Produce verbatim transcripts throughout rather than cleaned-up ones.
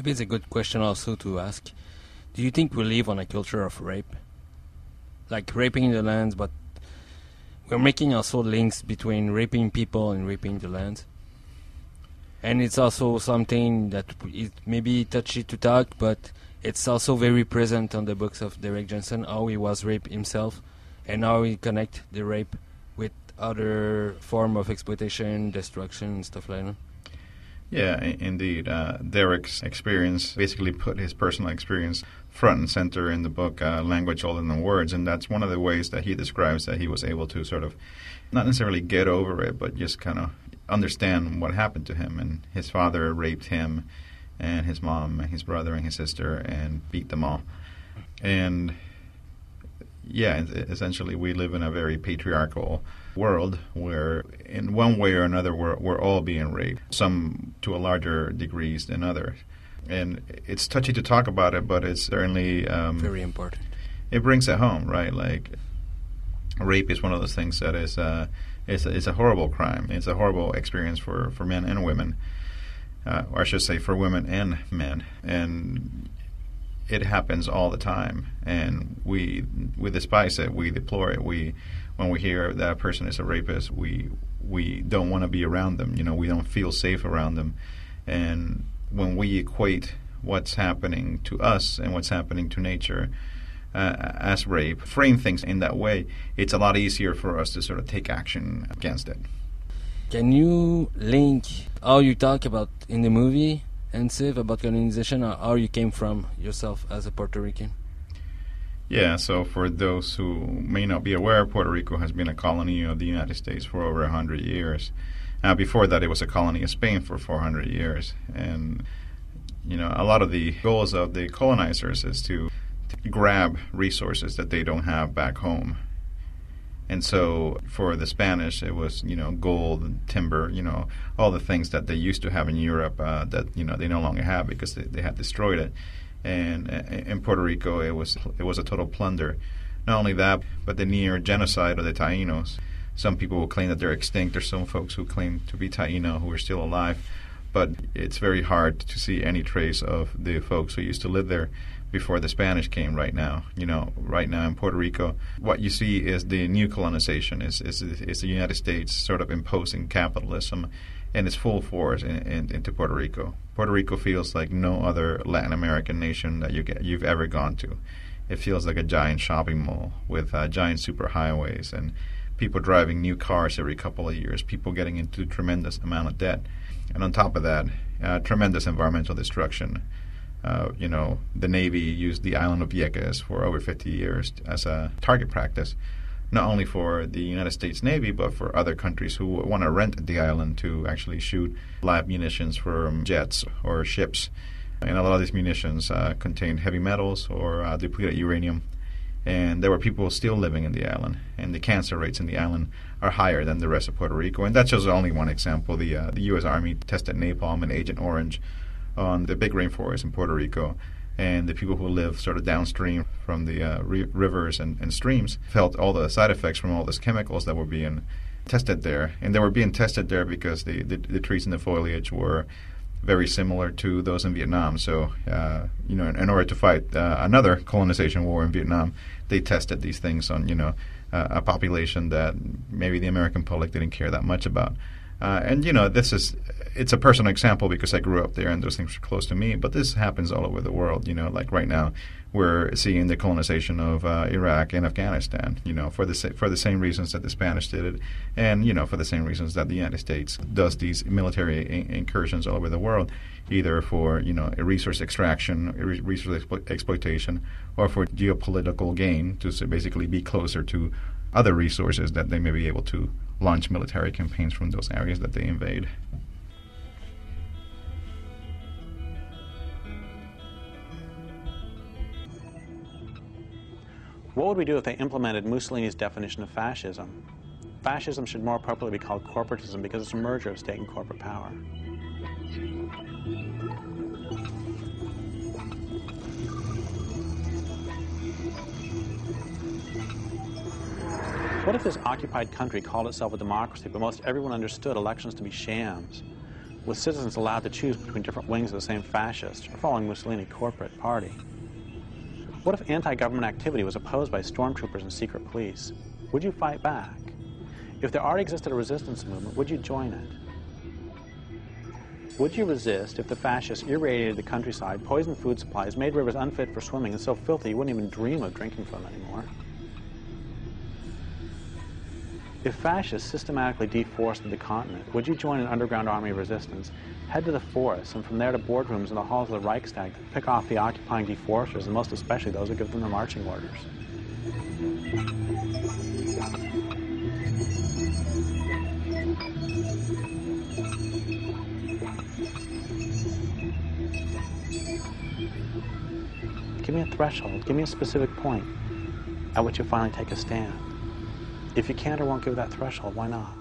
Maybe it's a good question also to ask. Do you think we live on a culture of rape? Like raping the lands, but we're making also links between raping people and raping the land. And it's also something that is maybe touchy to talk, but it's also very present on the books of Derek Johnson, how he was raped himself, and how he connect the rape with other form of exploitation, destruction, and stuff like that. Yeah, I- indeed. Uh, Derek's experience basically put his personal experience front and center in the book, uh, Language Older Than Words, and that's one of the ways that he describes that he was able to sort of not necessarily get over it, but just kind of understand what happened to him. And his father raped him and his mom and his brother and his sister and beat them all. And yeah, essentially we live in a very patriarchal world where in one way or another we're, we're all being raped, some to a larger degrees than others. And it's touchy to talk about it, but it's certainly um, very important. It brings it home, right? Like rape is one of those things that is uh, it's, a, it's a horrible crime. It's a horrible experience for, for men and women, uh, or I should say for women and men. And it happens all the time, and we we despise it. We deplore it. We when we hear that a person is a rapist, we we don't want to be around them. You know, we don't feel safe around them. And when we equate what's happening to us and what's happening to nature uh, as rape, frame things in that way, it's a lot easier for us to sort of take action against it. Can you link how you talk about in the movie Ensive about colonization, or how you came from yourself as a Puerto Rican? Yeah, so for those who may not be aware, Puerto Rico has been a colony of the United States for over one hundred years. Now, before that, it was a colony of Spain for four hundred years. And, you know, a lot of the goals of the colonizers is to, to grab resources that they don't have back home. And so for the Spanish, it was, you know, gold and timber, you know, all the things that they used to have in Europe uh, that, you know, they no longer have because they, they had destroyed it. And uh, in Puerto Rico, it was it was a total plunder. Not only that, but the near genocide of the Taínos. Some people will claim that they're extinct. There's some folks who claim to be Taíno who are still alive. But it's very hard to see any trace of the folks who used to live there before the Spanish came right now. You know, right now in Puerto Rico, what you see is the new colonization, is is, is the United States sort of imposing capitalism in its full force in, in, into Puerto Rico. Puerto Rico feels like no other Latin American nation that you get, you've ever gone to. It feels like a giant shopping mall with uh, giant superhighways and people driving new cars every couple of years, people getting into tremendous amount of debt. And on top of that, uh, tremendous environmental destruction. Uh, you know, the Navy used the island of Vieques for over fifty years as a target practice, not only for the United States Navy, but for other countries who want to rent the island to actually shoot live munitions from jets or ships. And a lot of these munitions uh, contained heavy metals or uh, depleted uranium. And there were people still living in the island, and the cancer rates in the island are higher than the rest of Puerto Rico. And that's just only one example. The uh, the U S Army tested napalm and Agent Orange on the big rainforest in Puerto Rico, and the people who live sort of downstream from the uh, re- rivers and, and streams felt all the side effects from all those chemicals that were being tested there. And they were being tested there because the, the, the trees and the foliage were very similar to those in Vietnam. So, uh, you know, in, in order to fight uh, another colonization war in Vietnam, they tested these things on, you know, uh, a population that maybe the American public didn't care that much about. Uh, and, you know, this is, it's a personal example because I grew up there and those things are close to me, but this happens all over the world. You know, like right now we're seeing the colonization of uh, Iraq and Afghanistan, you know, for the sa- for the same reasons that the Spanish did it, and, you know, for the same reasons that the United States does these military I- incursions all over the world, either for, you know, a resource extraction, a re- resource explo- exploitation, or for geopolitical gain to s- basically be closer to other resources that they may be able to launch military campaigns from those areas that they invade. What would we do if they implemented Mussolini's definition of fascism? Fascism should more appropriately be called corporatism because it's a merger of state and corporate power. What if this occupied country called itself a democracy, but most everyone understood elections to be shams? with citizens allowed to choose between different wings of the same fascist or following Mussolini corporate party? What if anti-government activity was opposed by stormtroopers and secret police? Would you fight back? If there already existed a resistance movement, would you join it? Would you resist if the fascists irradiated the countryside, poisoned food supplies, made rivers unfit for swimming, and so filthy you wouldn't even dream of drinking from them anymore? If fascists systematically deforested the continent, would you join an underground army of resistance, head to the forests, and from there to boardrooms and the halls of the Reichstag to pick off the occupying deforesters, and most especially those who give them their marching orders? Give me a threshold, give me a specific point at which you finally take a stand. If you can't or won't give that threshold, why not?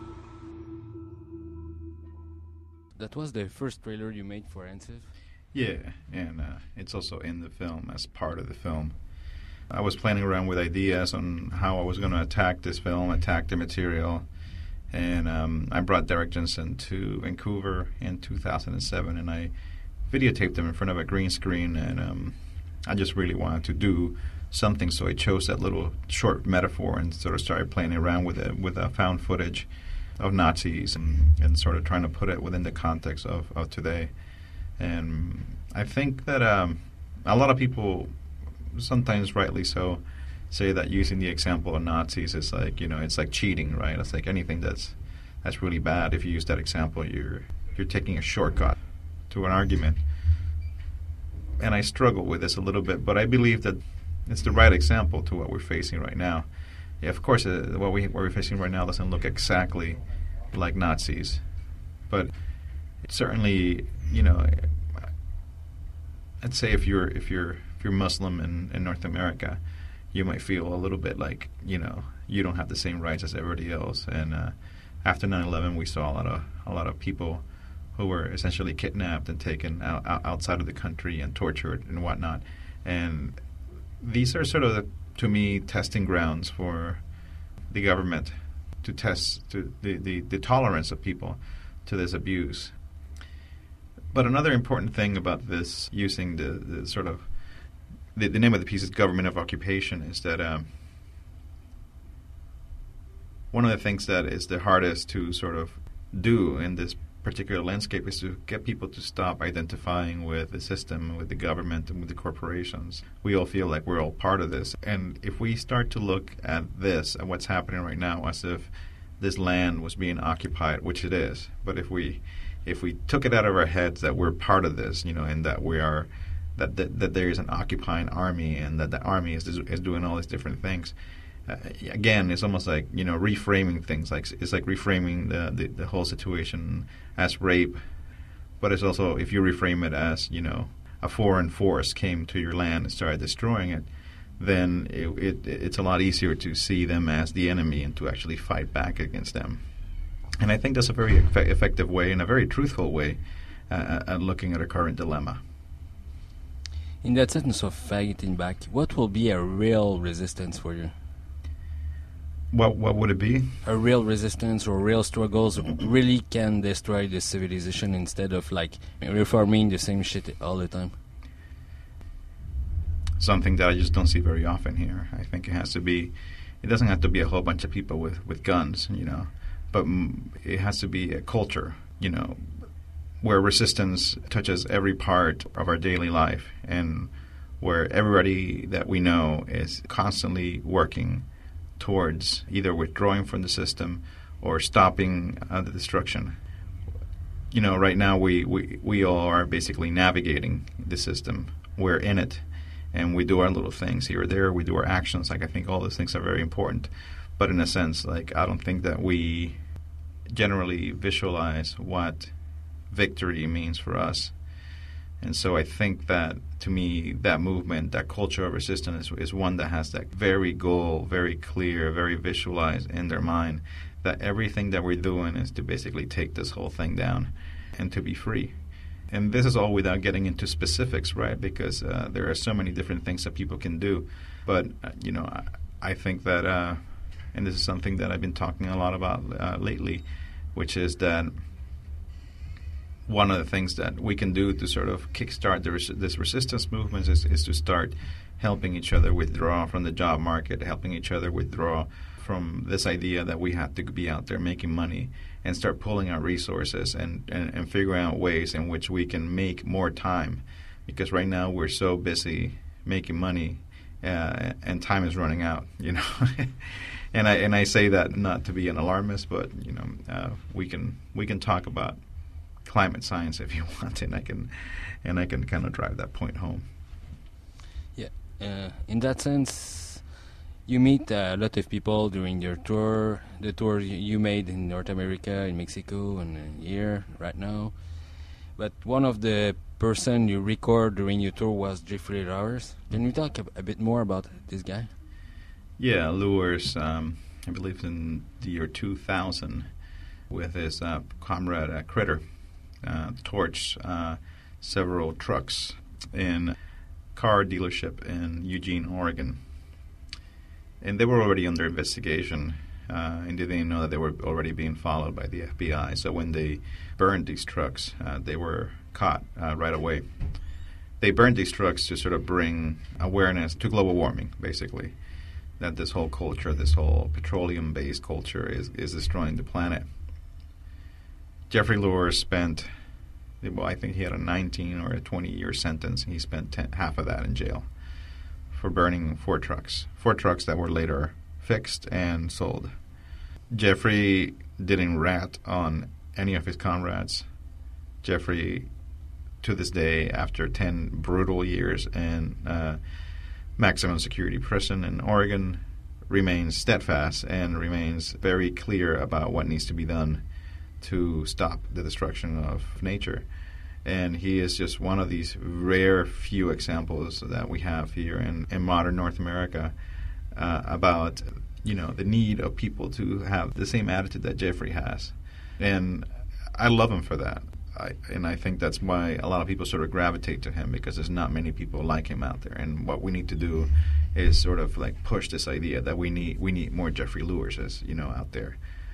That was the first trailer you made for Ensiv? Yeah, and uh, it's also in the film as part of the film. I was playing around with ideas on how I was going to attack this film, attack the material, and um, I brought Derek Jensen to Vancouver in two thousand seven, and I videotaped him in front of a green screen, and um, I just really wanted to do something, so I chose that little short metaphor and sort of started playing around with it, with uh, found footage of Nazis and, and sort of trying to put it within the context of, of today. And I think that um, a lot of people, sometimes rightly so, say that using the example of Nazis is like, you know, it's like cheating, right? It's like anything that's that's really bad. If you use that example, you're you're taking a shortcut to an argument. And I struggle with this a little bit, but I believe that it's the right example to what we're facing right now. Yeah, of course, uh, what, we, what we're facing right now doesn't look exactly like Nazis, but it's certainly, you know, I'd say if you're if you're if you're Muslim in, in North America, you might feel a little bit like, you know, you don't have the same rights as everybody else. And uh, after nine eleven, we saw a lot of a lot of people who were essentially kidnapped and taken out, out, outside of the country and tortured and whatnot. And these are sort of, the, to me, testing grounds for the government to test to the, the, the tolerance of people to this abuse. But another important thing about this, using the, the sort of, the, the name of the piece is Government of Occupation, is that um, one of the things that is the hardest to sort of do in this particular landscape is to get people to stop identifying with the system, with the government, and with the corporations. We all feel like we're all part of this. And if we start to look at this, at what's happening right now, as if this land was being occupied, which it is, but if we if we took it out of our heads that we're part of this, you know, and that we are, that that, that there is an occupying army, and that the army is is doing all these different things, Uh, again, it's almost like, you know, reframing things. Like it's like reframing the, the, the whole situation as rape, but it's also, if you reframe it as, you know, a foreign force came to your land and started destroying it, then it, it it's a lot easier to see them as the enemy and to actually fight back against them. And I think that's a very eff- effective way and a very truthful way uh, at looking at our current dilemma. In that sense of fighting back, what will be a real resistance for you? What what would it be? A real resistance or real struggles really can destroy the civilization instead of like reforming the same shit all the time. Something that I just don't see very often here. I think it has to be, it doesn't have to be a whole bunch of people with, with guns, you know, but mm, it has to be a culture, you know, where resistance touches every part of our daily life and where everybody that we know is constantly working towards either withdrawing from the system or stopping uh, the destruction. You know, right now we, we, we all are basically navigating the system. We're in it, and we do our little things here or there. We do our actions. Like, I think all those things are very important. But in a sense, like, I don't think that we generally visualize what victory means for us. And so I think that, to me, that movement, that culture of resistance is, is one that has that very goal, very clear, very visualized in their mind, that everything that we're doing is to basically take this whole thing down and to be free. And this is all without getting into specifics, right? Because uh, there are so many different things that people can do. But, uh, you know, I, I think that, uh, and this is something that I've been talking a lot about uh, lately, which is that one of the things that we can do to sort of kickstart the res- this resistance movement is, is to start helping each other withdraw from the job market, helping each other withdraw from this idea that we have to be out there making money, and start pulling our resources and, and, and figuring out ways in which we can make more time. Because right now we're so busy making money uh, and time is running out, you know. and I and I say that not to be an alarmist, but you know, uh, we can we can talk about climate science if you want, and I can and I can kind of drive that point home. Yeah, uh, in that sense, you meet uh, a lot of people during your tour, the tour you made in North America, in Mexico, and here right now. But one of the person you record during your tour was Jeffrey Luers. Can you talk a, a bit more about this guy? Yeah, Luers, um, I believe in the year two thousand, with his uh, comrade uh, Critter, uh, torched uh, several trucks in a car dealership in Eugene, Oregon. And they were already under investigation, uh, and they didn't know that they were already being followed by the F B I. So when they burned these trucks, uh, they were caught uh, right away. They burned these trucks to sort of bring awareness to global warming, basically, that this whole culture, this whole petroleum-based culture is, is destroying the planet. Jeffrey Luers spent, well, I think he had a nineteen or a twenty-year sentence. He spent ten, half of that in jail for burning four trucks, four trucks that were later fixed and sold. Jeffrey didn't rat on any of his comrades. Jeffrey, to this day, after ten brutal years in uh, maximum security prison in Oregon, remains steadfast and remains very clear about what needs to be done to stop the destruction of nature. And he is just one of these rare few examples that we have here in, in modern North America uh, about, you know, the need of people to have the same attitude that Jeffrey has. And I love him for that. I, and I think that's why a lot of people sort of gravitate to him, because there's not many people like him out there. And what we need to do is sort of like push this idea that we need we need more Jeffrey Luerses, you know, out there.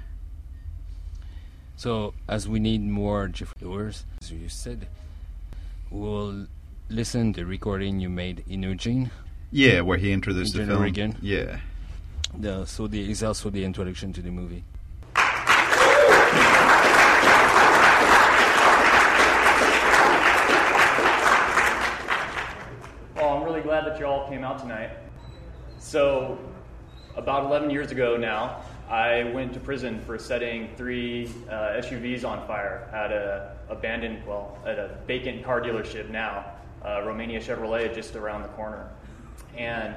So, as we need more Jeffrey Luers, as you said, we'll listen to the recording you made in Eugene. Yeah, where he introduced in the film. Oregon. Yeah. The, so the, it's also the introduction to the movie. Well, I'm really glad that you all came out tonight. So, about eleven years ago now, I went to prison for setting three uh, S U Vs on fire at a abandoned, well, at a vacant car dealership now, uh, Romania Chevrolet, just around the corner. And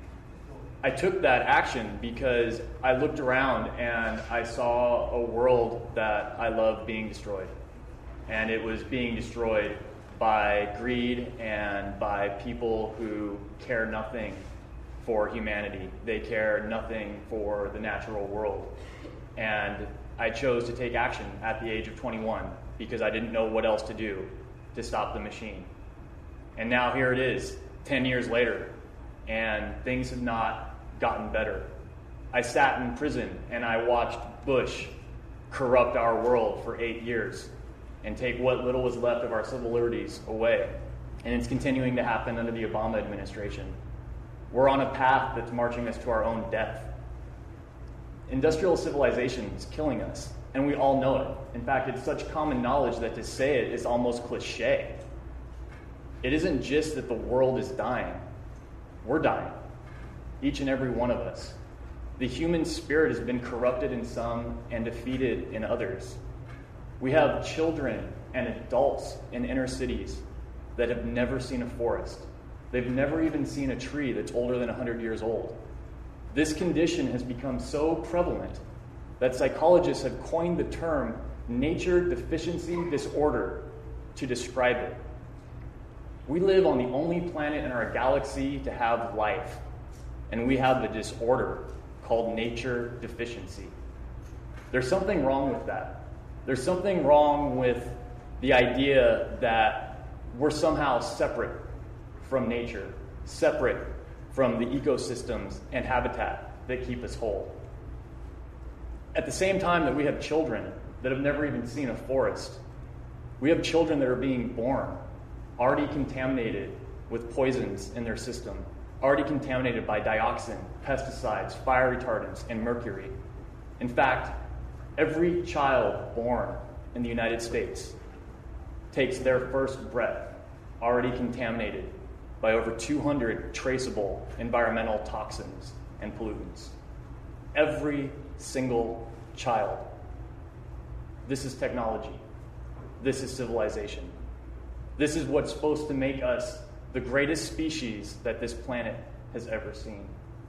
I took that action because I looked around and I saw a world that I loved being destroyed. And it was being destroyed by greed and by people who care nothing for humanity. They care nothing for the natural world. And I chose to take action at the age of twenty-one because I didn't know what else to do to stop the machine. And now here it is, ten years later, and things have not gotten better. I sat in prison and I watched Bush corrupt our world for eight years and take what little was left of our civil liberties away. And it's continuing to happen under the Obama administration. We're on a path that's marching us to our own death. Industrial civilization is killing us, and we all know it. In fact, it's such common knowledge that to say it is almost cliche. It isn't just that the world is dying. We're dying, each and every one of us. The human spirit has been corrupted in some and defeated in others. We have children and adults in inner cities that have never seen a forest. They've never even seen a tree that's older than one hundred years old. This condition has become so prevalent that psychologists have coined the term nature deficiency disorder to describe it. We live on the only planet in our galaxy to have life, and we have the disorder called nature deficiency. There's something wrong with that. There's something wrong with the idea that we're somehow separate from nature, separate from the ecosystems and habitat that keep us whole. At the same time that we have children that have never even seen a forest, We have children that are being born already contaminated with poisons in their system, already contaminated by dioxin, pesticides, fire retardants, and mercury. In fact, every child born in the United States takes their first breath already contaminated by over two hundred traceable environmental toxins and pollutants. Every single child. This is technology. This is civilization. This is what's supposed to make us the greatest species that this planet has ever seen.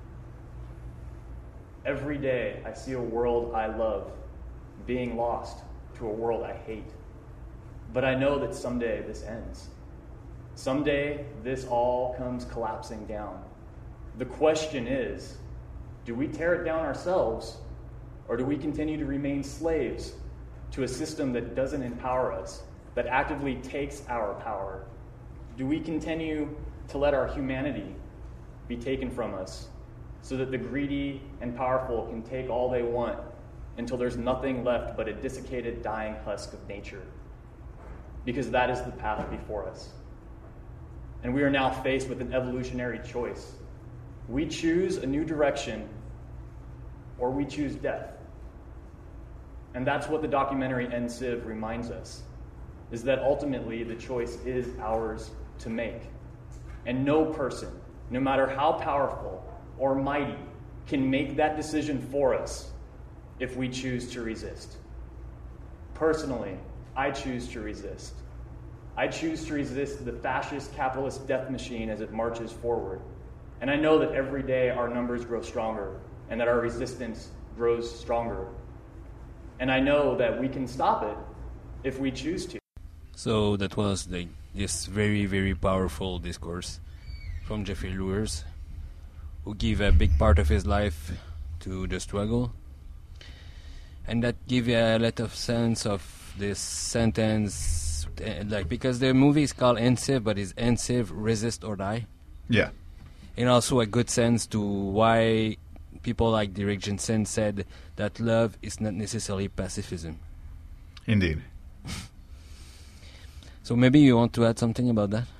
Every day I see a world I love being lost to a world I hate. But I know that someday this ends. Someday this all comes collapsing down. The question is, do we tear it down ourselves, or do we continue to remain slaves to a system that doesn't empower us, that actively takes our power? Do we continue to let our humanity be taken from us so that the greedy and powerful can take all they want until there's nothing left but a desiccated, dying husk of nature? Because that is the path before us. And we are now faced with an evolutionary choice. We choose a new direction, or we choose death. And that's what the documentary End Civ reminds us, is that ultimately the choice is ours to make. And no person, no matter how powerful or mighty, can make that decision for us if we choose to resist. Personally, I choose to resist. I choose to resist the fascist capitalist death machine as it marches forward. And I know that every day our numbers grow stronger and that our resistance grows stronger. And I know that we can stop it if we choose to. So that was the, this very, very powerful discourse from Jeffrey Luers, who gave a big part of his life to the struggle. And that gave you a lot of sense of this sentence, uh, like because the movie is called End Civ, but it's End Civ, Resist or Die. Yeah. And also a good sense to why people like Derek Jensen said that love is not necessarily pacifism. Indeed. So maybe you want to add something about that?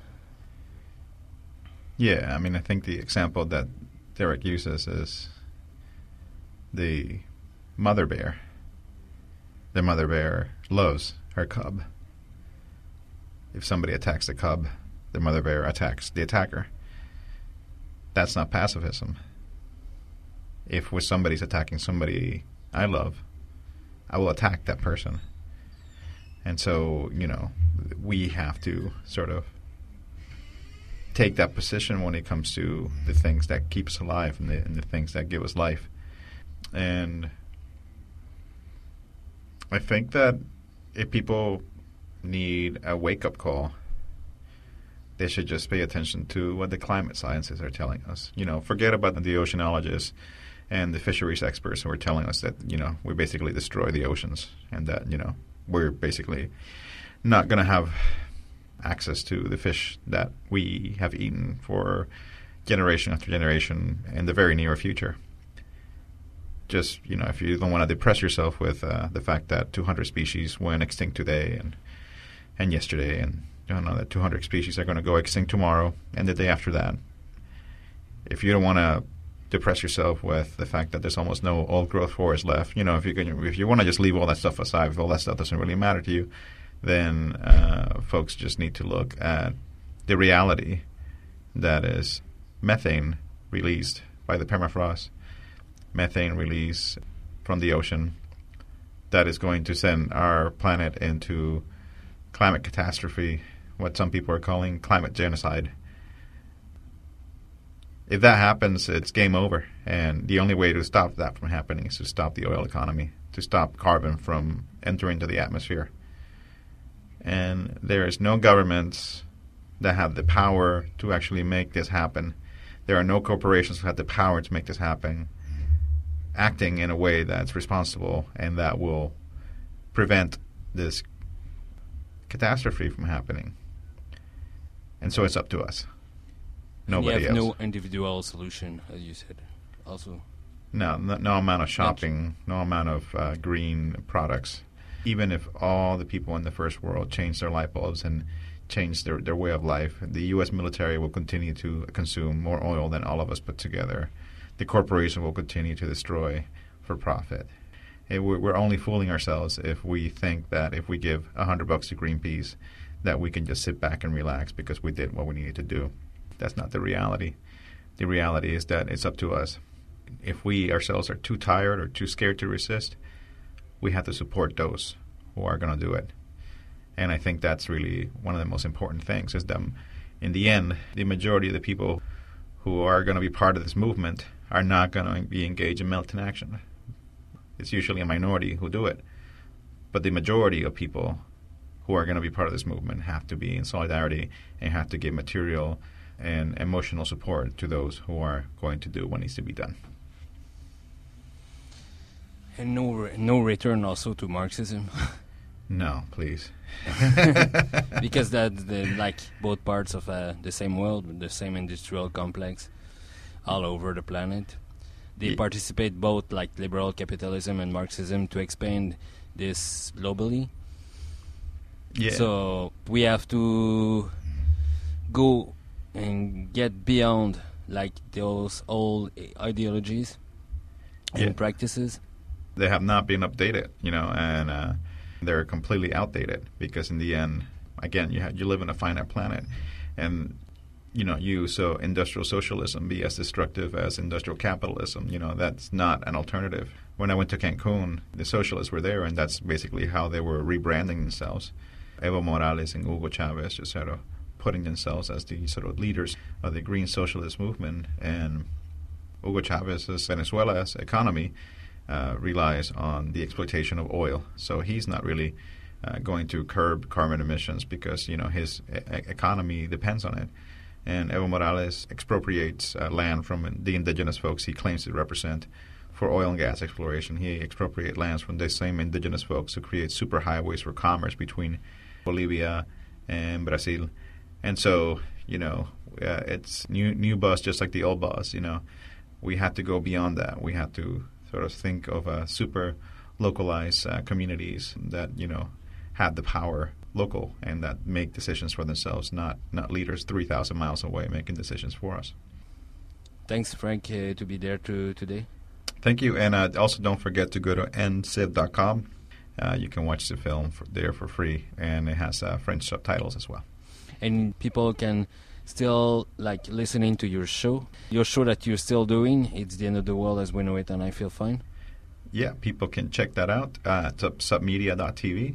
Yeah, I mean, I think the example that Derek uses is the mother bear. The mother bear loves her cub. If somebody attacks the cub, the mother bear attacks the attacker. That's not pacifism. If when somebody's attacking somebody I love, I will attack that person. And so, you know, we have to sort of take that position when it comes to the things that keep us alive and the, and the things that give us life. And I think that if people need a wake-up call, they should just pay attention to what the climate scientists are telling us. You know, forget about the oceanologists and the fisheries experts who are telling us that, you know, we basically destroy the oceans and that, you know, we're basically not going to have access to the fish that we have eaten for generation after generation in the very near future. Just, you know, if you don't want to depress yourself with uh, the fact that two hundred species went extinct today and and yesterday, and you don't know that two hundred species are going to go extinct tomorrow and the day after that. If you don't want to depress yourself with the fact that there's almost no old-growth forest left, you know, if you can, if you want to just leave all that stuff aside, if all that stuff doesn't really matter to you, then uh, folks just need to look at the reality that is methane released by the permafrost, methane release from the ocean that is going to send our planet into climate catastrophe, what some people are calling climate genocide. If that happens, it's game over. And the only way to stop that from happening is to stop the oil economy, to stop carbon from entering into the atmosphere. And there is no governments that have the power to actually make this happen. There are no corporations that have the power to make this happen, acting in a way that's responsible and that will prevent this catastrophe from happening. And so it's up to us. Nobody you have else. No individual solution, as you said, also. No, no, no amount of shopping, no amount of uh, green products Even if all the people in the first world change their light bulbs and change their, their way of life, the U S military will continue to consume more oil than all of us put together. The corporation will continue to destroy for profit. And we're, we're only fooling ourselves if we think that if we give a hundred bucks to Greenpeace, that we can just sit back and relax because we did what we needed to do. That's not the reality. The reality is that it's up to us. If we ourselves are too tired or too scared to resist, we have to support those who are going to do it. And I think that's really one of the most important things is that in the end, the majority of the people who are going to be part of this movement are not going to be engaged in militant action. It's usually a minority who do it. But the majority of people who are going to be part of this movement have to be in solidarity and have to give material and emotional support to those who are going to do what needs to be done. And no, re- no return also to Marxism. No, please. Because that's the, like both parts of uh, the same world, with the same industrial complex all over the planet. They Ye- participate both like liberal capitalism and Marxism to expand this globally. Yeah. So we have to go and get beyond like those old ideologies and Yeah. practices. They have not been updated, you know, and uh, they're completely outdated because in the end, again, you have, you live in a finite planet, and you know, you so industrial socialism be as destructive as industrial capitalism. You know, that's not an alternative. When I went to Cancun, the socialists were there, and that's basically how they were rebranding themselves. Evo Morales and Hugo Chavez just sort of putting themselves as the sort of leaders of the green socialist movement, and Hugo Chavez's Venezuela's economy Uh, relies on the exploitation of oil. So he's not really uh, going to curb carbon emissions because, you know, his e- economy depends on it. And Evo Morales expropriates uh, land from the indigenous folks he claims to represent for oil and gas exploration. He expropriates lands from the same indigenous folks who create superhighways for commerce between Bolivia and Brazil. And so, you know, uh, it's new, new bus just like the old bus, you know. We have to go beyond that. We have to sort of think of uh, super localized uh, communities that, you know, have the power local and that make decisions for themselves, not not leaders three thousand miles away making decisions for us. Thanks, Frank, uh, to be there to, today. Thank you. And uh, also don't forget to go to n civ dot com. Uh, you can watch the film for, there for free, and it has uh, French subtitles as well. And people can still like listening to your show, your show that you're still doing. It's The End of the World as We Know It, and I Feel Fine. Yeah, people can check that out uh, at submedia dot t v.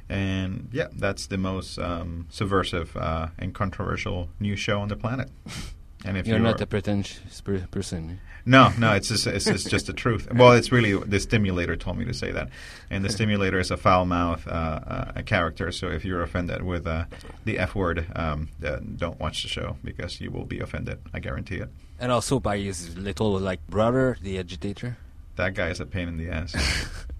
And yeah, that's the most um, subversive uh, and controversial news show on the planet. And if you're, you're not a pretentious per- person. No, no, it's just, it's just, just the truth. Well, it's really the Stimulator told me to say that, and the Stimulator is a foul mouth uh, uh, a character. So if you're offended with uh, the F word, um, uh, don't watch the show because you will be offended. I guarantee it. And also by his little like brother, the agitator. That guy is a pain in the ass.